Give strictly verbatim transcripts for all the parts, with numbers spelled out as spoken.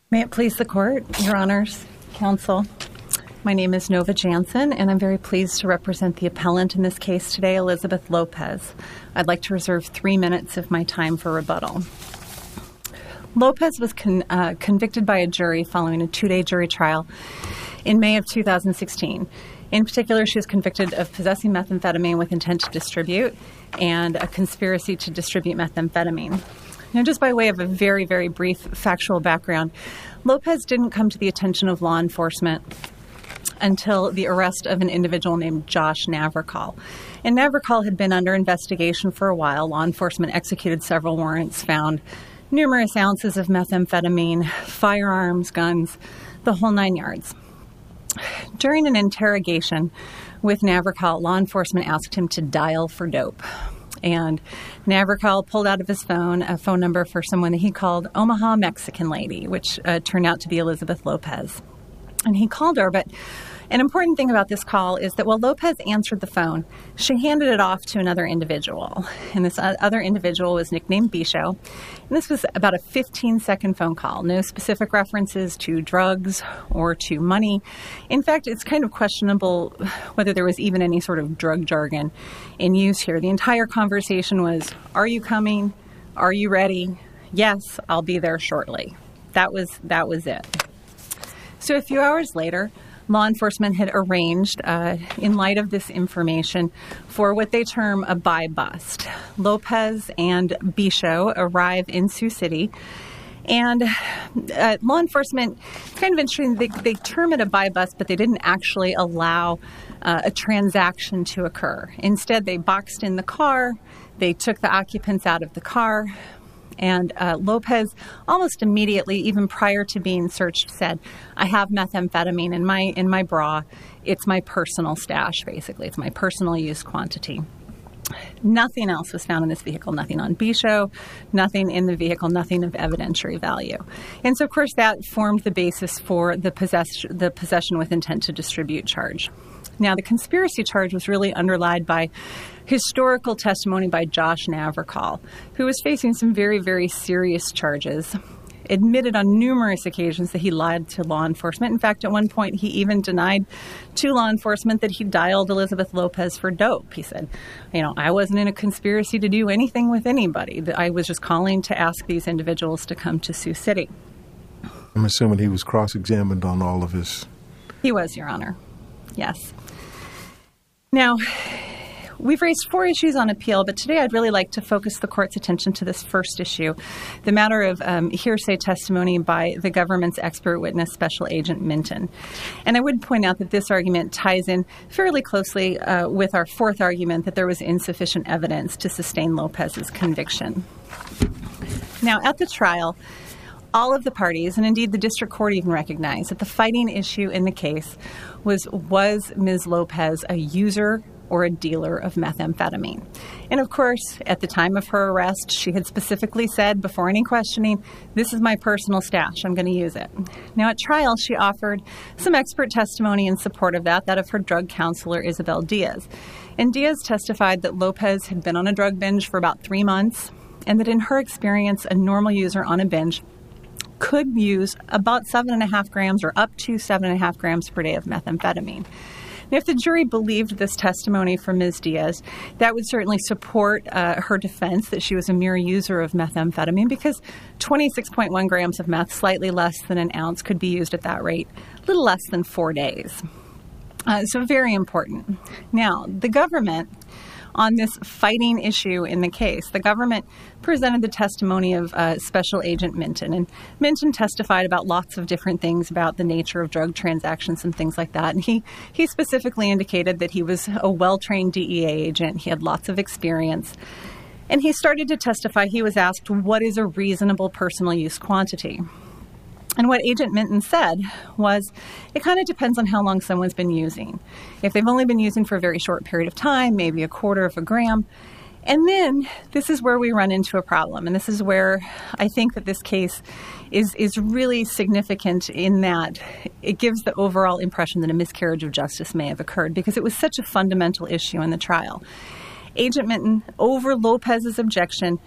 May it please the Court, Your Honors, Counsel. My name is Nova Jansen, and I'm very pleased to represent the appellant in this case today, Elizabeth Lopez. I'd like to reserve three minutes of my time for rebuttal. Lopez was con- uh, convicted by a jury following a two-day jury trial in May of two thousand sixteen. In particular, she was convicted of possessing methamphetamine with intent to distribute and a conspiracy to distribute methamphetamine. Now, just by way of a very, very brief factual background, Lopez didn't come to the attention of law enforcement until the arrest of an individual named Josh Navarcall. And Navarcall had been under investigation for a while. Law enforcement executed several warrants, found numerous ounces of methamphetamine, firearms, guns, the whole nine yards. During an interrogation with Navarcall, law enforcement asked him to dial for dope. And Navarcall pulled out of his phone a phone number for someone that he called Omaha Mexican Lady, which uh, turned out to be Elizabeth Lopez. And he called her, but an important thing about this call is that while Lopez answered the phone, she handed it off to another individual. And this other individual was nicknamed Bisho. And this was about a fifteen-second phone call. No specific references to drugs or to money. In fact, it's kind of questionable whether there was even any sort of drug jargon in use here. The entire conversation was, "Are you coming? Are you ready? Yes, I'll be there shortly." That was that was it. So a few hours later, law enforcement had arranged, uh, in light of this information, for what they term a buy bust. Lopez and Bisho arrive in Sioux City, and uh, law enforcement, kind of interesting, they, they term it a buy bust, but they didn't actually allow uh, a transaction to occur. Instead, they boxed in the car, they took the occupants out of the car, and uh, Lopez almost immediately, even prior to being searched, said, "I have methamphetamine in my in my bra. It's my personal stash, basically. It's my personal use quantity." Nothing else was found in this vehicle, nothing on Bisho, nothing in the vehicle, nothing of evidentiary value. And so, of course, that formed the basis for the, possess- the possession with intent to distribute charge. Now, the conspiracy charge was really underlined by historical testimony by Josh Navarcall, who was facing some very, very serious charges, admitted on numerous occasions that he lied to law enforcement. In fact, at one point, he even denied to law enforcement that he dialed Elizabeth Lopez for dope. He said, you know, I wasn't in a conspiracy to do anything with anybody. I was just calling to ask these individuals to come to Sioux City. I'm assuming he was cross-examined on all of his... He was, Your Honor. Yes. Now, we've raised four issues on appeal, but today I'd really like to focus the Court's attention to this first issue, the matter of um, hearsay testimony by the government's expert witness, Special Agent Minton. And I would point out that this argument ties in fairly closely uh, with our fourth argument that there was insufficient evidence to sustain Lopez's conviction. Now, at the trial, all of the parties, and indeed the district court even recognized that the fighting issue in the case was, was Miz Lopez a user or a dealer of methamphetamine? And of course, at the time of her arrest, she had specifically said before any questioning, "This is my personal stash, I'm going to use it." Now at trial, she offered some expert testimony in support of that, that of her drug counselor, Isabel Diaz. And Diaz testified that Lopez had been on a drug binge for about three months, and that in her experience, a normal user on a binge could use about seven and a half grams or up to seven and a half grams per day of methamphetamine. Now, if the jury believed this testimony from Miz Diaz, that would certainly support uh, her defense that she was a mere user of methamphetamine, because twenty-six point one grams of meth, slightly less than an ounce, could be used at that rate, a little less than four days. Uh, so very important. Now, the government, on this fighting issue in the case, the government presented the testimony of uh, Special Agent Minton. And Minton testified about lots of different things about the nature of drug transactions and things like that. And he, he specifically indicated that he was a well-trained D E A agent. He had lots of experience. And he started to testify. He was asked, what is a reasonable personal use quantity? And what Agent Minton said was, it kind of depends on how long someone's been using. If they've only been using for a very short period of time, maybe a quarter of a gram. And then this is where we run into a problem. And this is where I think that this case is, is really significant in that it gives the overall impression that a miscarriage of justice may have occurred, because it was such a fundamental issue in the trial. Agent Minton, over Lopez's objection,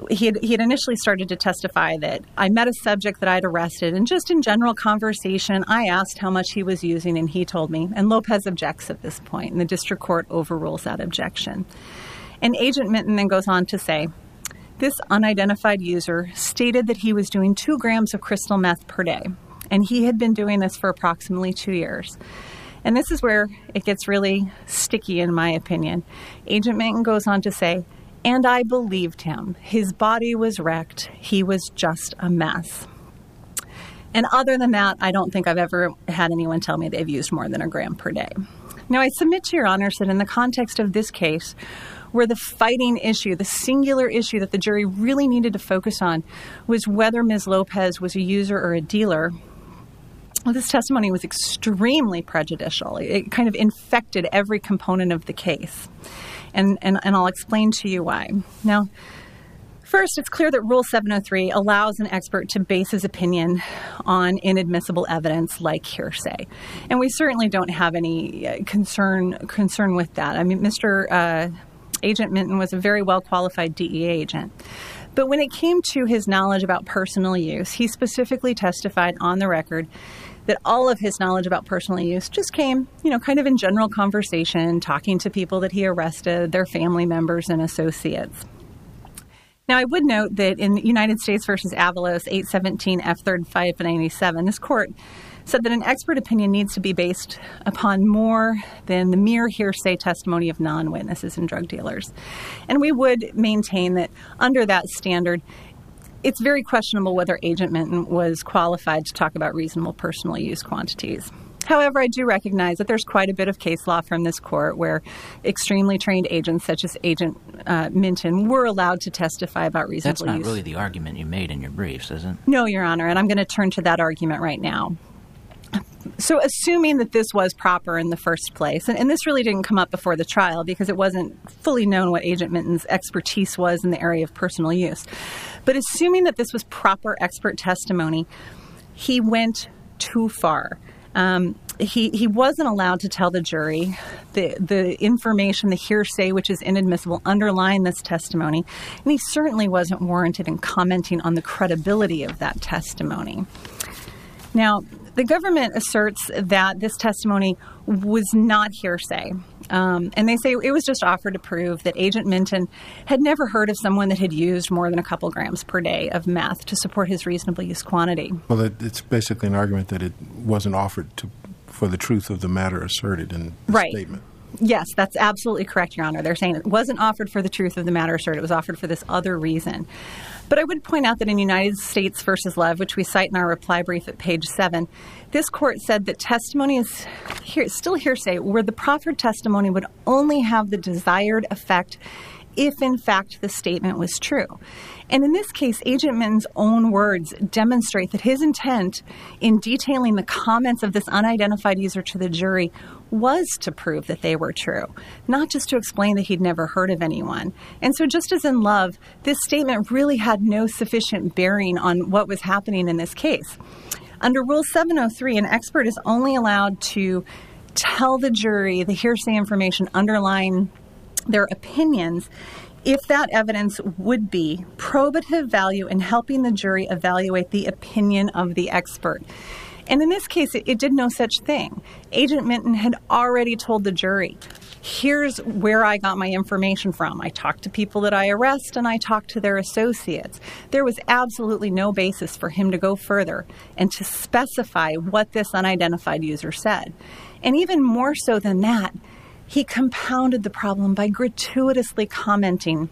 he had, he had initially started to testify that I met a subject that I'd arrested, and just in general conversation, I asked how much he was using, and he told me. And Lopez objects at this point, and the district court overrules that objection. And Agent Minton then goes on to say, this unidentified user stated that he was doing two grams of crystal meth per day, and he had been doing this for approximately two years. And this is where it gets really sticky, in my opinion. Agent Minton goes on to say, and I believed him. His body was wrecked. He was just a mess. And other than that, I don't think I've ever had anyone tell me they've used more than a gram per day. Now, I submit to your honors that in the context of this case, where the fighting issue, the singular issue that the jury really needed to focus on was whether Miz Lopez was a user or a dealer, well, this testimony was extremely prejudicial. It kind of infected every component of the case. And, and, and I'll explain to you why. Now, first, it's clear that Rule seven oh three allows an expert to base his opinion on inadmissible evidence like hearsay. And we certainly don't have any concern concern with that. I mean, Mister Uh, Agent Minton was a very well-qualified D E A agent. But when it came to his knowledge about personal use, he specifically testified on the record that all of his knowledge about personal use just came, you know, kind of in general conversation, talking to people that he arrested, their family members and associates. Now, I would note that in United States versus Avalos, eight seventeen F third five ninety-seven, this court said that an expert opinion needs to be based upon more than the mere hearsay testimony of non-witnesses and drug dealers. And we would maintain that under that standard, it's very questionable whether Agent Minton was qualified to talk about reasonable personal use quantities. However, I do recognize that there's quite a bit of case law from this court where extremely trained agents such as Agent uh, Minton were allowed to testify about reasonable use. That's not use. Really the argument you made in your briefs, is it? No, Your Honor, and I'm going to turn to that argument right now. So assuming that this was proper in the first place, and, and this really didn't come up before the trial because it wasn't fully known what Agent Minton's expertise was in the area of personal use, but assuming that this was proper expert testimony, he went too far. Um, he, he wasn't allowed to tell the jury the, the information, the hearsay, which is inadmissible, underlying this testimony, and he certainly wasn't warranted in commenting on the credibility of that testimony. Now, the government asserts that this testimony was not hearsay, um, and they say it was just offered to prove that Agent Minton had never heard of someone that had used more than a couple grams per day of meth to support his reasonable use quantity. Well, it, it's basically an argument that it wasn't offered to for the truth of the matter asserted in the right. statement. Yes, that's absolutely correct, Your Honor. They're saying it wasn't offered for the truth of the matter asserted. It was offered for this other reason. But I would point out that in United States versus Lev, which we cite in our reply brief at page seven, this court said that testimony is here, still hearsay where the proffered testimony would only have the desired effect if, in fact, the statement was true. And in this case, Agent Minton's own words demonstrate that his intent in detailing the comments of this unidentified user to the jury was to prove that they were true, not just to explain that he'd never heard of anyone. And so just as in Love, this statement really had no sufficient bearing on what was happening in this case. Under Rule seven oh three, an expert is only allowed to tell the jury the hearsay information underlying their opinions if that evidence would be probative value in helping the jury evaluate the opinion of the expert. And in this case, it, it did no such thing. Agent Minton had already told the jury, here's where I got my information from. I talked to people that I arrest and I talked to their associates. There was absolutely no basis for him to go further and to specify what this unidentified user said. And even more so than that, he compounded the problem by gratuitously commenting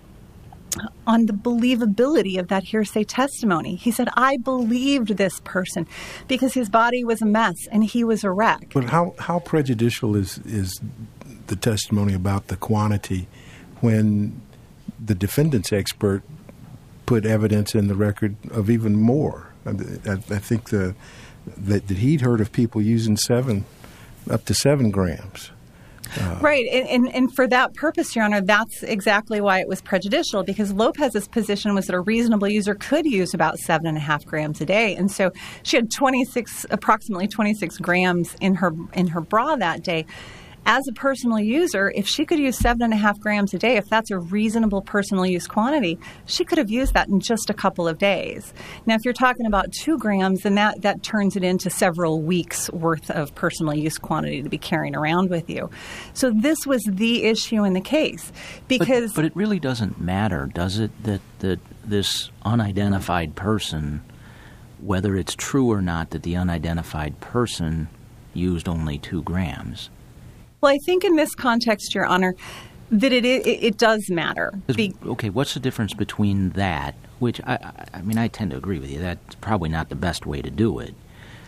on the believability of that hearsay testimony. He said, I believed this person because his body was a mess and he was a wreck. But how, how prejudicial is, is the testimony about the quantity when the defendant's expert put evidence in the record of even more? I, I, I think the, that, that he'd heard of people using seven, up to seven grams. Uh, right. And, and, and for that purpose, Your Honor, that's exactly why it was prejudicial, because Lopez's position was that a reasonable user could use about seven and a half grams a day. And so she had twenty-six, approximately twenty-six grams in her in her bra that day. as a personal user, if she could use seven and a half grams a day, if that's a reasonable personal use quantity, she could have used that in just a couple of days. Now, if you're talking about two grams, then that, that turns it into several weeks worth of personal use quantity to be carrying around with you. So this was the issue in the case. Because But, but it really doesn't matter, does it, that, that this unidentified person, whether it's true or not that the unidentified person used only two grams? Well, I think in this context, Your Honor, that it it, it does matter. Be- okay, what's the difference between that, which, I, I mean, I tend to agree with you, that's probably not the best way to do it,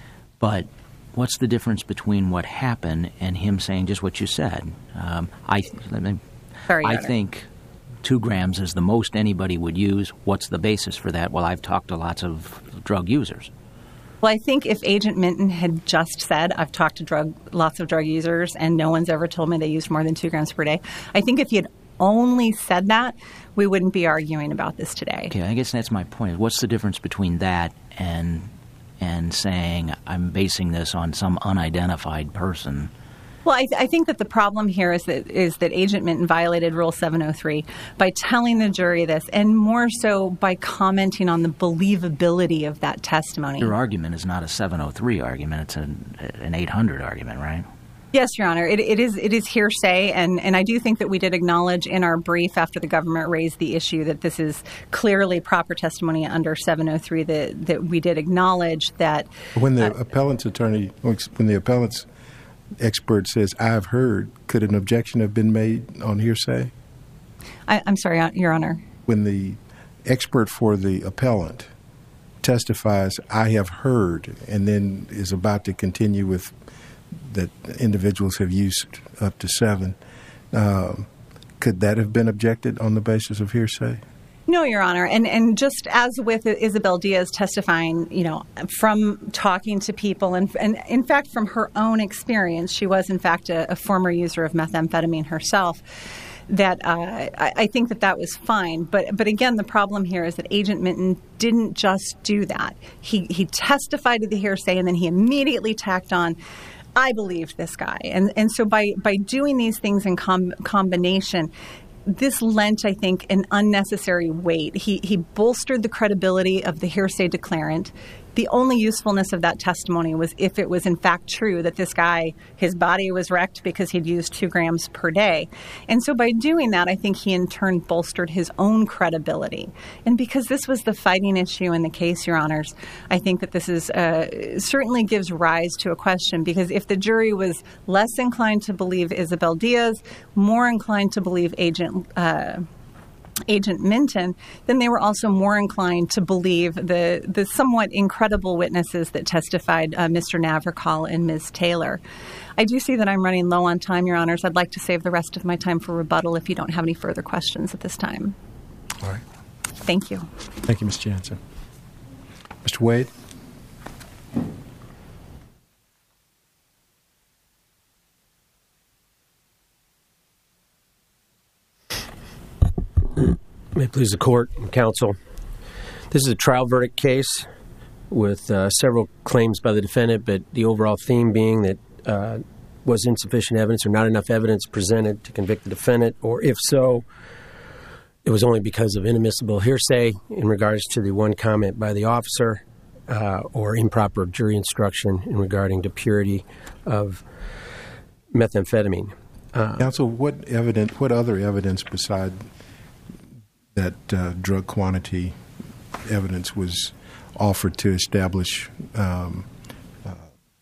but what's the difference between what happened and him saying just what you said? Um, I, I, mean, Sorry, Your I Honor. think two grams is the most anybody would use. What's the basis for that? Well, I've talked to lots of drug users. Well, I think if Agent Minton had just said, I've talked to drug lots of drug users and no one's ever told me they used more than two grams per day, I think if he had only said that, we wouldn't be arguing about this today. Okay, I guess that's my point. What's the difference between that and and saying I'm basing this on some unidentified person? Well, I, th- I think that the problem here is that is that Agent Minton violated Rule seven oh three by telling the jury this, and more so by commenting on the believability of that testimony. Your argument is not a seven oh three argument; it's an an eight hundred argument, right? Yes, Your Honor. It, it is it is hearsay, and, and I do think that we did acknowledge in our brief after the government raised the issue that this is clearly proper testimony under seven oh three. That that we did acknowledge that When the uh, appellant's attorney, when the appellant's expert says, I've heard, could an objection have been made on hearsay? I, I'm sorry, Your Honor. When the expert for the appellant testifies, I have heard, and then is about to continue with that individuals have used up to seven, um, could that have been objected on the basis of hearsay? No, Your Honor. And and just as with Isabel Diaz testifying, you know, from talking to people and, and in fact, from her own experience, she was, in fact, a, a former user of methamphetamine herself, that uh, I, I think that that was fine. But but again, the problem here is that Agent Minton didn't just do that. He, he testified to the hearsay, and then he immediately tacked on, I believed this guy. And, and so by, by doing these things in com- combination, this lent, I think, an unnecessary weight. He he bolstered the credibility of the hearsay declarant. The only usefulness of that testimony was if it was in fact true that this guy, his body was wrecked because he'd used two grams per day. And so by doing that, I think he in turn bolstered his own credibility. And because this was the fighting issue in the case, Your Honors, I think that this is uh, certainly gives rise to a question, because if the jury was less inclined to believe Isabel Diaz, more inclined to believe Agent uh Agent Minton, then they were also more inclined to believe the, the somewhat incredible witnesses that testified, uh, Mister Navrakol and Miz Taylor. I do see that I'm running low on time, Your Honors. I'd like to save the rest of my time for rebuttal if you don't have any further questions at this time. All right. Thank you. Thank you, Miz Jansen. Mister Wade? May it please the court and counsel. This is a trial verdict case with uh, several claims by the defendant, but the overall theme being that uh, was insufficient evidence or not enough evidence presented to convict the defendant, or if so, it was only because of inadmissible hearsay in regards to the one comment by the officer uh, or improper jury instruction in regarding to purity of methamphetamine. Uh, Counsel, what evidence, what other evidence beside that uh, drug quantity evidence was offered to establish um, uh,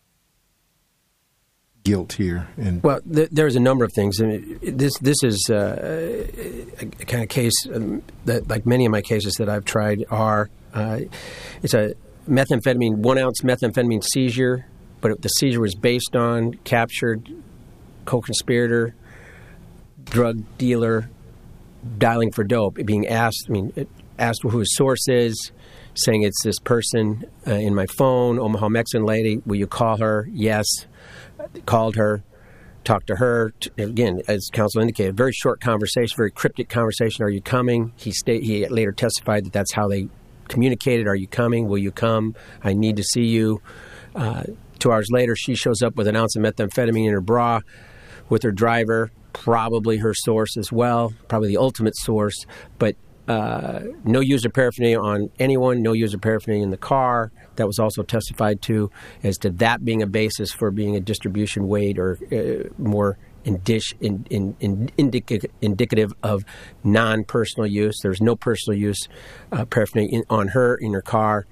guilt here? And well, th- there's a number of things. I mean, this this is uh, a, a kind of case um, that, like many of my cases that I've tried, are uh, it's a methamphetamine one ounce methamphetamine seizure, but the seizure was based on captured co-conspirator, drug dealer, dialing for dope, being asked, I mean, it asked who his source is, saying it's this person uh, in my phone, Omaha Mexican lady, will you call her? Yes. Called her, talked to her. Again, as counsel indicated, very short conversation, very cryptic conversation. Are you coming? He sta- He later testified that that's how they communicated. Are you coming? Will you come? I need to see you. Uh, two hours later, she shows up with an ounce of methamphetamine in her bra, with her driver, probably her source as well, probably the ultimate source, but uh, no use of paraphernalia on anyone, no use of paraphernalia in the car. That was also testified to as to that being a basis for being a distribution weight or uh, more indic- in, in, in indica- indicative of non-personal use. There's no personal use uh, paraphernalia in, on her, in her car,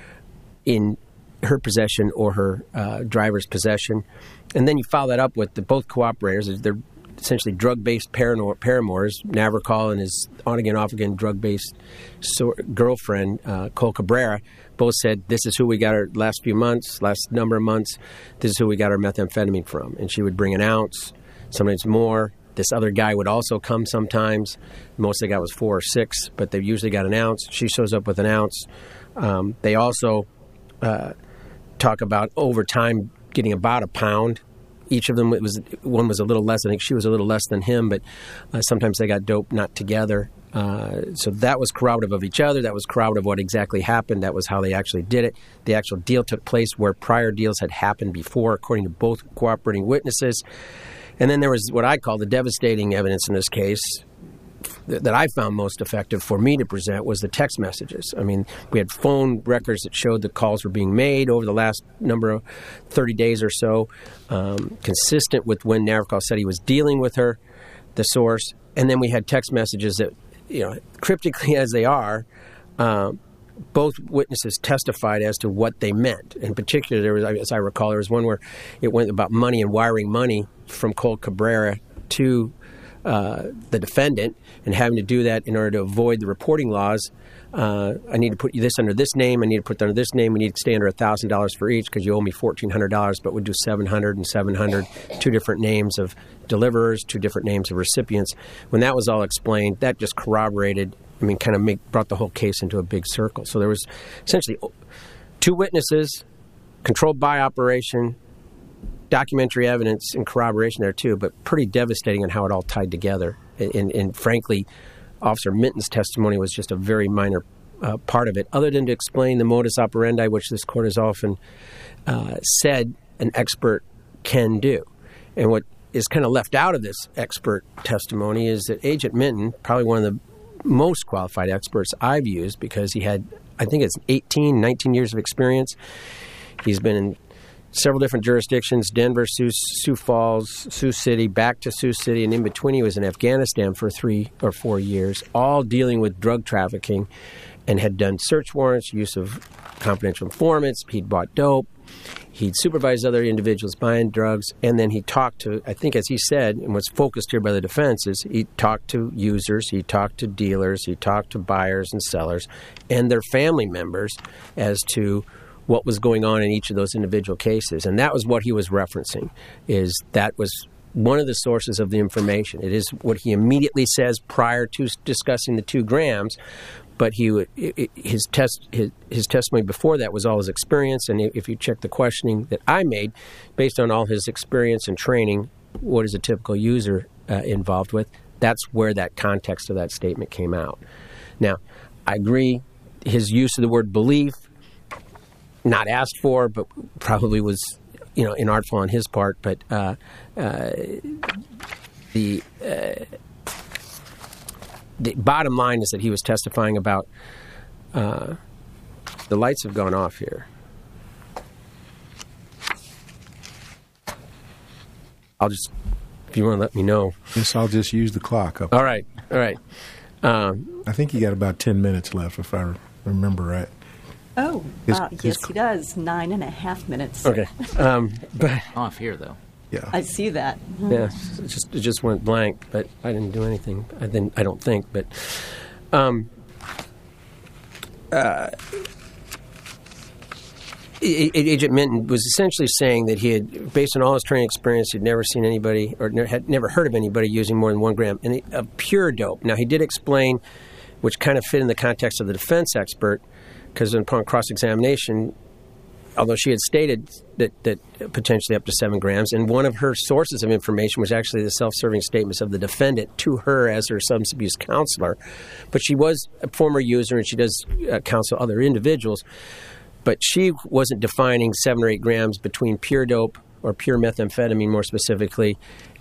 in her possession or her uh, driver's possession. And then you follow that up with the both cooperators. They're essentially drug-based paramours. Navarcol and his on-again, off-again drug-based so- girlfriend, uh, Cole Cabrera, both said, this is who we got our last few months, last number of months. This is who we got our methamphetamine from. And she would bring an ounce, sometimes more. This other guy would also come sometimes. Most they got was four or six, but they usually got an ounce. She shows up with an ounce. Um, they also uh, talk about over time getting about a pound. Each of them, it was one was a little less. I think she was a little less than him, but uh, sometimes they got dope not together. Uh, so that was corroborative of each other. That was corroborative of what exactly happened. That was how they actually did it. The actual deal took place where prior deals had happened before, according to both cooperating witnesses. And then there was what I call the devastating evidence in this case th- that I found most effective for me to present was the text messages. I mean, we had phone records that showed the calls were being made over the last number of thirty days or so, um, consistent with when Navarcol said he was dealing with her, the source. And then we had text messages that, you know, cryptically as they are, um, both witnesses testified as to what they meant. In particular, there was, as I recall, there was one where it went about money and wiring money from Cole Cabrera to uh, the defendant, and having to do that in order to avoid the reporting laws. Uh, I need to put this under this name. I need to put under this name. We need to stay under one thousand dollars for each because you owe me fourteen hundred dollars, but we'll do seven hundred dollars and seven hundred dollars, two different names of deliverers, two different names of recipients. When that was all explained, that just corroborated, I mean, kind of make, brought the whole case into a big circle. So there was essentially two witnesses, controlled by operation, documentary evidence and corroboration there too, but pretty devastating in how it all tied together. And, and, and frankly, Officer Minton's testimony was just a very minor uh, part of it, other than to explain the modus operandi, which this court has often uh, said an expert can do. And what is kind of left out of this expert testimony is that Agent Minton, probably one of the most qualified experts I've used, because he had, I think it's eighteen, nineteen years of experience. He's been in several different jurisdictions, Denver, Sioux, Sioux Falls, Sioux City, back to Sioux City, and in between he was in Afghanistan for three or four years, all dealing with drug trafficking, and had done search warrants, use of confidential informants. He'd bought dope. He'd supervised other individuals buying drugs, and then he talked to, I think as he said, and what's focused here by the defense is he talked to users, he talked to dealers, he talked to buyers and sellers, and their family members as to what was going on in each of those individual cases. And that was what he was referencing, is that was one of the sources of the information. It is what he immediately says prior to discussing the two grams, but he would, his test his, his testimony before that was all his experience. And if you check the questioning that I made, based on all his experience and training, what is a typical user uh, involved with, that's where that context of that statement came out. Now, I agree, his use of the word belief, not asked for, but probably was, you know, inartful on his part. But uh, uh, the uh, the bottom line is that he was testifying about. Uh, the lights have gone off here. I'll just, if you want to let me know. Yes, I'll just use the clock up. All right, all right. Um, I think you got about ten minutes left, if I remember right. Oh, His- uh, his- yes, he does. Nine and a half minutes. okay, um, but Off here, though. Yeah. I see that. yeah, it just it just went blank. But I didn't do anything. I didn't. I don't think. But um, uh, A- A- Agent Minton was essentially saying that he had, based on all his training experience, he'd never seen anybody or ne- had never heard of anybody using more than one gram and he- of pure dope. Now he did explain, which kind of fit in the context of the defense expert, because upon cross-examination, although she had stated that, that potentially up to seven grams, and one of her sources of information was actually the self-serving statements of the defendant to her as her substance abuse counselor. But she was a former user, and she does uh, counsel other individuals. But she wasn't defining seven or eight grams between pure dope, or pure methamphetamine more specifically,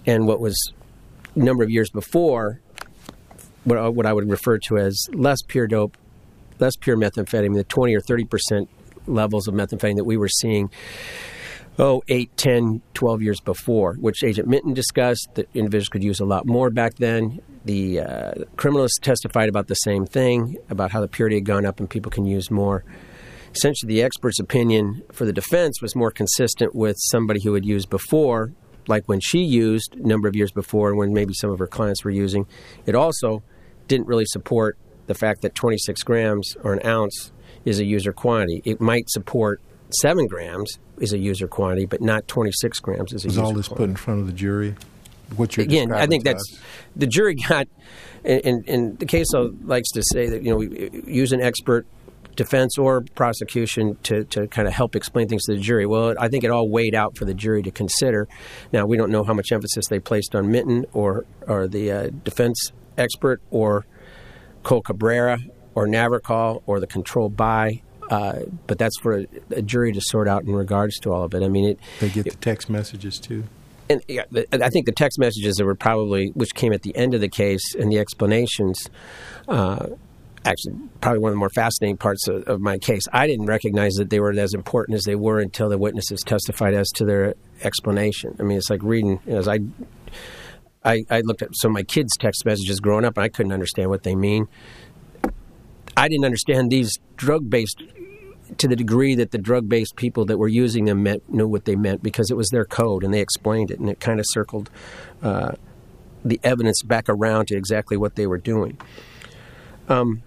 and what was a number of years before, what I, what I would refer to as less pure dope, less pure methamphetamine, the twenty or thirty percent levels of methamphetamine that we were seeing, oh, eight, ten, twelve years before, which Agent Minton discussed that individuals could use a lot more back then. The uh, criminalists testified about the same thing, about how the purity had gone up and people can use more. Essentially, the expert's opinion for the defense was more consistent with somebody who had used before, like when she used a number of years before and when maybe some of her clients were using. It also didn't really support the fact that twenty-six grams or an ounce is a user quantity. It might support seven grams is a user quantity, but not twenty-six grams is a Was user all this quantity. put in front of the jury? What you're Again, I think describing to that's us. the jury got, and, and the case law likes to say that, you know, we use an expert defense or prosecution to, to kind of help explain things to the jury. Well, I think it all weighed out for the jury to consider. Now, we don't know how much emphasis they placed on Minton or, or the uh, defense expert or Cole Cabrera or Navarcol or the control by, uh, but that's for a, a jury to sort out in regards to all of it. I mean, it. They get the text messages too? And yeah, I think the text messages that were probably, which came at the end of the case, and the explanations, uh, actually probably one of the more fascinating parts of, of my case. I didn't recognize that they were as important as they were until the witnesses testified as to their explanation. I mean, it's like reading, you know, as I, I, I looked at some of my kids' text messages growing up, and I couldn't understand what they mean. I didn't understand these drug-based to the degree that the drug-based people that were using them meant, knew what they meant, because it was their code, and they explained it, and it kind of circled uh, the evidence back around to exactly what they were doing. Um,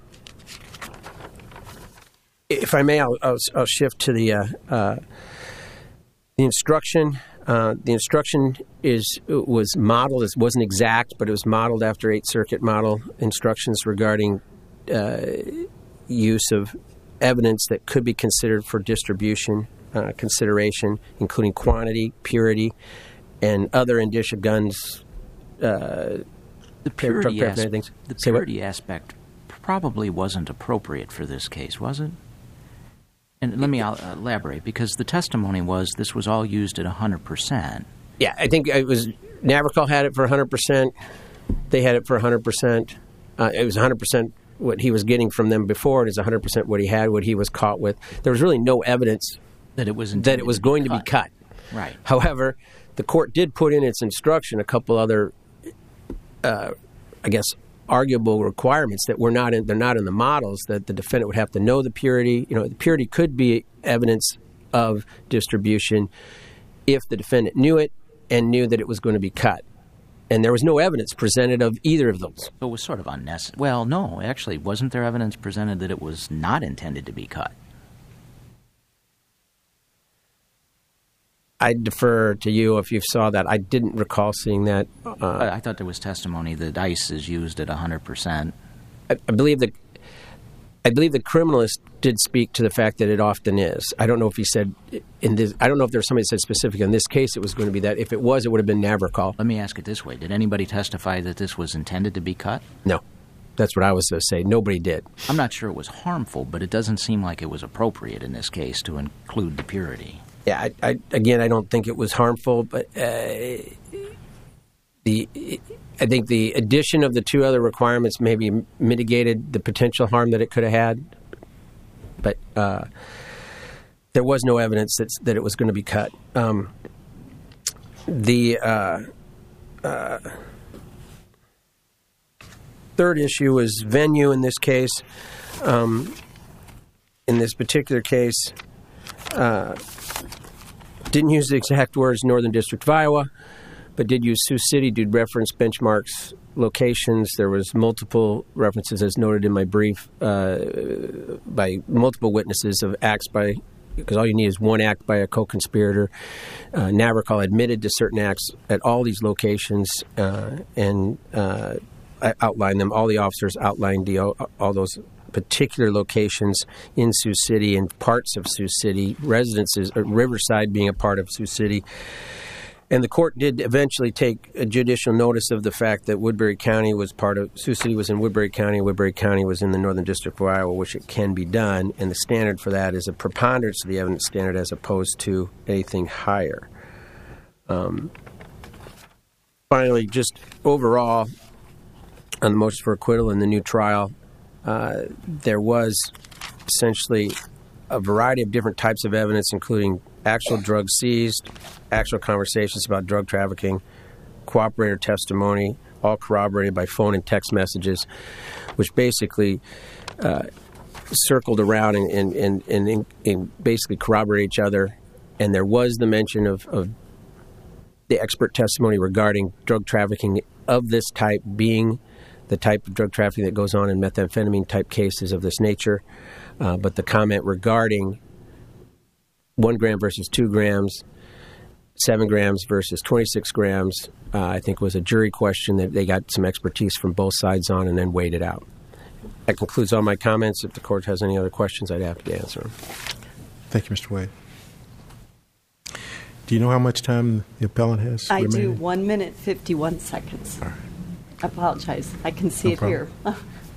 if I may, I'll, I'll, I'll shift to the uh, uh, the instruction. Uh, the instruction is was modeled. It wasn't exact, but it was modeled after Eighth Circuit model instructions regarding uh, use of evidence that could be considered for distribution uh, consideration, including quantity, purity, and other indicia guns. Uh, the purity, as- things. the Say what? purity aspect probably wasn't appropriate for this case, was it? And let me uh, elaborate, because the testimony was this was all used at one hundred percent. Yeah, I think it was Navarcol had it for one hundred percent. They had it for one hundred percent. Uh, it was one hundred percent what he was getting from them before. It is one hundred percent what he had, what he was caught with. There was really no evidence That it was that it was intended going to to be be cut. Right. However, the court did put in its instruction a couple other, uh, I guess, arguable requirements that were not in, they're not in the models, that the defendant would have to know the purity. You know, the purity could be evidence of distribution if the defendant knew it and knew that it was going to be cut. And there was no evidence presented of either of those. So it was sort of unnecessary. Well, no, actually, wasn't there evidence presented that it was not intended to be cut? I defer to you if you saw that. I didn't recall seeing that. Uh, I I thought there was testimony that ice is used at one hundred percent. I, I believe that I believe the criminalist did speak to the fact that it often is. I don't know if he said in this. I don't know if there was somebody that said specifically in this case it was going to be that. If it was, it would have been Navarcol. Let me ask it this way. Did anybody testify that this was intended to be cut? No, that's what I was going to say. Nobody did. I'm not sure it was harmful, but it doesn't seem like it was appropriate in this case to include the purity. Yeah, I, I, again, I don't think it was harmful, but uh, the I think the addition of the two other requirements maybe mitigated the potential harm that it could have had. But uh, there was no evidence that that it was going to be cut. Um, the uh, uh, third issue was venue in this case. Um, in this particular case, uh, didn't use the exact words Northern District of Iowa, but did use Sioux City, did reference benchmarks, locations. There was multiple references, as noted in my brief, uh, by multiple witnesses of acts by, because all you need is one act by a co-conspirator. Uh, Navarcol admitted to certain acts at all these locations, uh, and uh, I outlined them. All the officers outlined the, all those particular locations in Sioux City and parts of Sioux City, residences, or Riverside being a part of Sioux City. And the court did eventually take a judicial notice of the fact that Woodbury County was part of, Sioux City was in Woodbury County, Woodbury County was in the Northern District of Iowa, which it can be done, and the standard for that is a preponderance of the evidence standard as opposed to anything higher. Um, Finally, just overall, on the motion for acquittal in the new trial, uh, there was essentially a variety of different types of evidence, including actual drugs seized, actual conversations about drug trafficking, cooperator testimony, all corroborated by phone and text messages, which basically uh, circled around and, and, and, and, and basically corroborate each other. And there was the mention of, of the expert testimony regarding drug trafficking of this type being the type of drug trafficking that goes on in methamphetamine-type cases of this nature. Uh, but the comment regarding one gram versus two grams, seven grams versus twenty-six grams, uh, I think was a jury question that they got some expertise from both sides on and then weighed it out. That concludes all my comments. If the court has any other questions, I'd have to answer them. Thank you, Mister Wade. Do you know how much time the appellant has I remaining? do one minute, fifty-one seconds. All right. I apologize. I can see No it problem. here.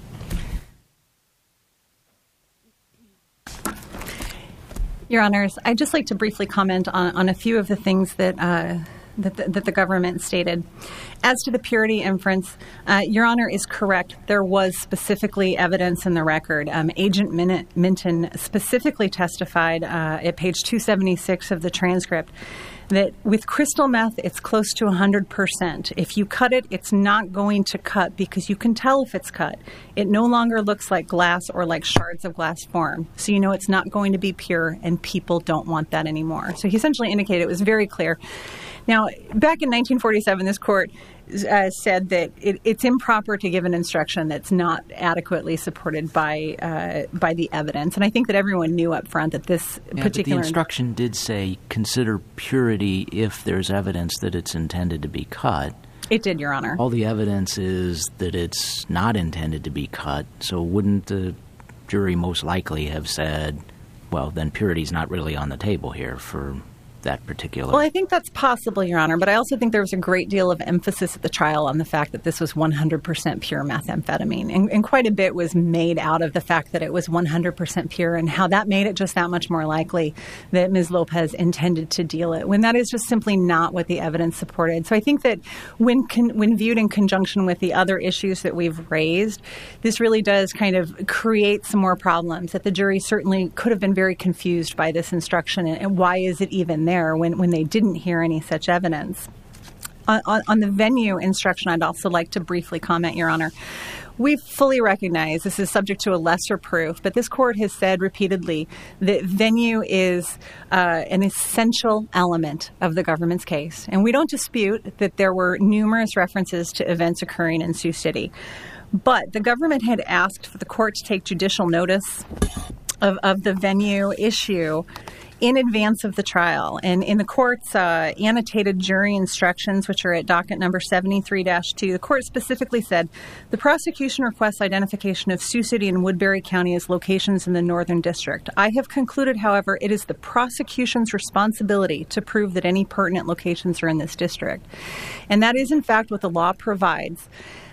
Your Honors, I'd just like to briefly comment on, on a few of the things that uh, that, the, that the government stated. As to the purity inference, uh, Your Honor is correct. There was specifically evidence in the record. Um, Agent Min- Minton specifically testified uh, at page two seventy-six of the transcript that with crystal meth, it's close to one hundred percent. If you cut it, it's not going to cut because you can tell if it's cut. It no longer looks like glass or like shards of glass form. So you know it's not going to be pure, and people don't want that anymore. So he essentially indicated it was very clear. Now, back in nineteen forty-seven, this court uh, said that it, it's improper to give an instruction that's not adequately supported by uh, by the evidence. And I think that everyone knew up front that this yeah, particular... But the instruction did say consider purity if there's evidence that it's intended to be cut. It did, Your Honor. All the evidence is that it's not intended to be cut, so wouldn't the jury most likely have said, well, then purity's not really on the table here for that particular... Well, I think that's possible, Your Honor, but I also think there was a great deal of emphasis at the trial on the fact that this was one hundred percent pure methamphetamine, and, and quite a bit was made out of the fact that it was one hundred percent pure and how that made it just that much more likely that Miz Lopez intended to deal it, when that is just simply not what the evidence supported. So I think that when con- when viewed in conjunction with the other issues that we've raised, this really does kind of create some more problems, that the jury certainly could have been very confused by this instruction, and, and why is it even there? There when, when they didn't hear any such evidence. On, on, on the venue instruction, I'd also like to briefly comment, Your Honor. We fully recognize this is subject to a lesser proof, but this court has said repeatedly that venue is uh, an essential element of the government's case. And we don't dispute that there were numerous references to events occurring in Sioux City. But the government had asked for the court to take judicial notice of, of the venue issue in advance of the trial. And in the court's uh, annotated jury instructions, which are at docket number seventy-three dash two, the court specifically said, the prosecution requests identification of Sioux City and Woodbury County as locations in the Northern District. I have concluded, however, it is the prosecution's responsibility to prove that any pertinent locations are in this district. And that is, in fact, what the law provides.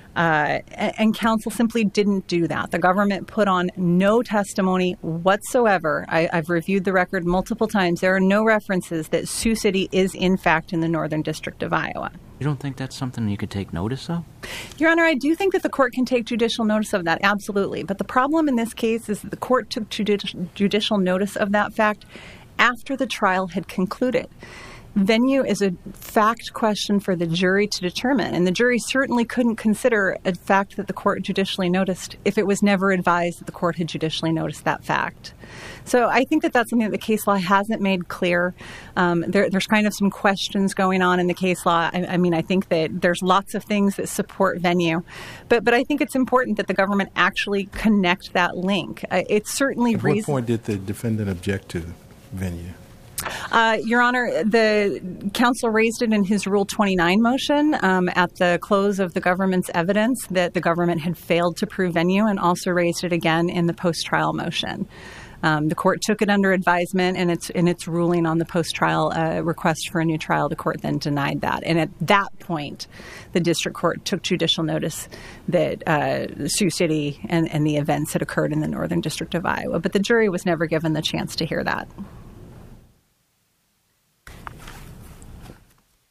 Uh, and counsel simply didn't do that. The government put on no testimony whatsoever. I, I've reviewed the record multiple times. There are no references that Sioux City is, in fact, in the Northern District of Iowa. You don't think that's something you could take notice of? Your Honor, I do think that the court can take judicial notice of that, absolutely. But the problem in this case is that the court took judici- judicial notice of that fact after the trial had concluded. Venue is a fact question for the jury to determine, and the jury certainly couldn't consider a fact that the court judicially noticed if it was never advised that the court had judicially noticed that fact. So I think that that's something that the case law hasn't made clear. Um, there, there's kind of some questions going on in the case law. I, I mean, I think that there's lots of things that support venue, but but I think it's important that the government actually connect that link. Uh, it's certainly At what reason- point did the defendant object to venue? Uh, Your Honor, the counsel raised it in his Rule twenty-nine motion um, at the close of the government's evidence that the government had failed to prove venue, and also raised it again in the post-trial motion. Um, the court took it under advisement in its, in its ruling on the post-trial uh, request for a new trial. The court then denied that. And at that point, the district court took judicial notice that uh, Sioux City and, and the events had occurred in the Northern District of Iowa. But the jury was never given the chance to hear that.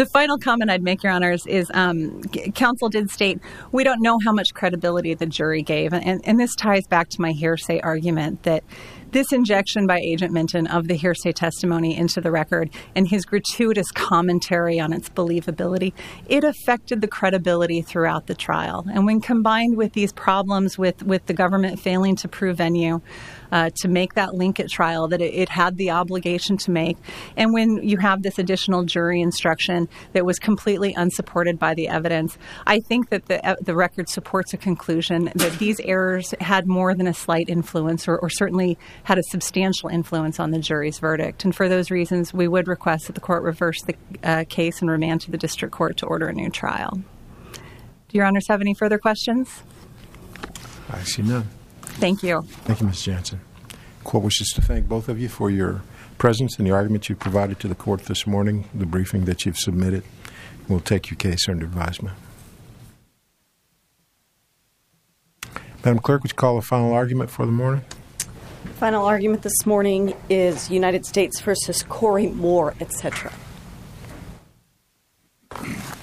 The final comment I'd make, Your Honors, is um, counsel did state we don't know how much credibility the jury gave. And, and this ties back to my hearsay argument that this injection by Agent Minton of the hearsay testimony into the record and his gratuitous commentary on its believability, it affected the credibility throughout the trial. And when combined with these problems with, with the government failing to prove venue, uh, to make that link at trial that it, it had the obligation to make, and when you have this additional jury instruction that was completely unsupported by the evidence, I think that the, uh, the record supports a conclusion that these errors had more than a slight influence or, or certainly had a substantial influence on the jury's verdict. And for those reasons, we would request that the court reverse the uh, case and remand to the district court to order a new trial. Do Your Honors have any further questions? I see none. Thank you. Thank you, Miz Jansen. The court wishes to thank both of you for your presence and the argument you provided to the court this morning, the briefing that you've submitted. We'll take your case under advisement. Madam Clerk, would you call the final argument for the morning? Final argument this morning is United States versus Corey Moore, et cetera.